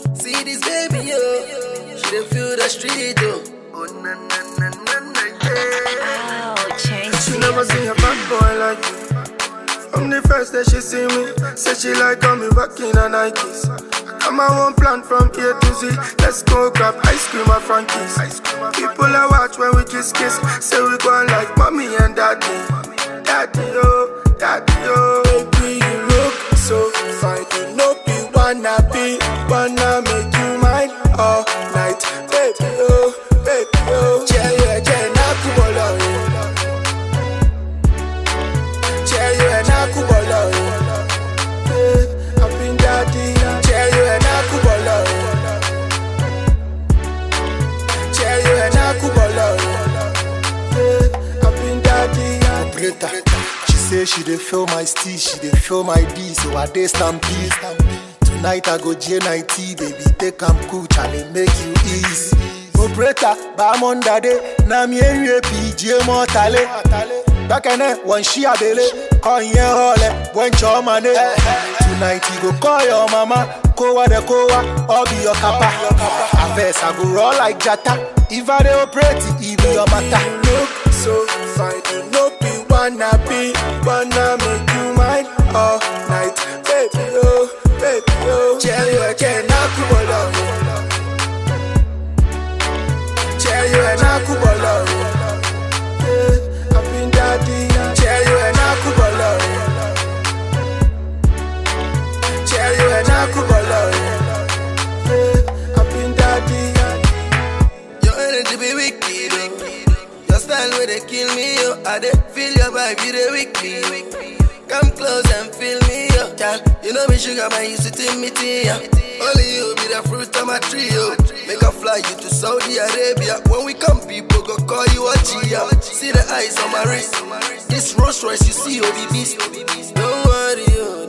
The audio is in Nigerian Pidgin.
See this baby, yo. She dey feel the street, oh. Oh, na na na na na, yeah. She never seen a bad boy like me. From the first day she see me, say she like how me back in her Nikes. I got my own plan from A to Z. Let's go grab ice cream at Frankie's. People I watch when we kiss. Say we go like mommy and daddy. Daddy, oh, daddy, oh. Baby, you look so fine. You know you wanna make you mine all night. Baby, oh, baby, oh. Yeah, nakubolo. Yeah, nakubolo. I've been daddy. Yeah, nakubolo. Yeah, nakubolo. I've been daddy. She say she dey feel my steez, she dey feel my D, so I dey stampede. Tonight I go J90, baby, take am cool, Charlie, make you easy. Operator, bam on daddy, na mi enye PJ Mortale. Back and then, when she a bele, call ye hole, when your money. Tonight you go call your mama, kowa de kowa, or be your kappa. I first I go roll like Jata, if I dey operate, it be your matter. You look so fine, you know you wanna make you mine all night. Baby, oh, baby, oh. Yeah, nakubolo. Yeah, nakubolo. I've been daddy. Yeah, nakubolo. Yeah, nakubolo. I've been daddy. Your energy be wicked, oh. Your style where they kill me, oh. I dey feel your vibe, you dey wicked. Come close and feel me, oh. Girl, you know me sugar, man, you sitting me tea, yeah. Only you be the fruit of my tree, oh. Make a fly you to Saudi Arabia. When we come, people go call you a Gia. See the eyes on my wrist. This Rolls Royce you see, oh, be beast. Don't worry, oh.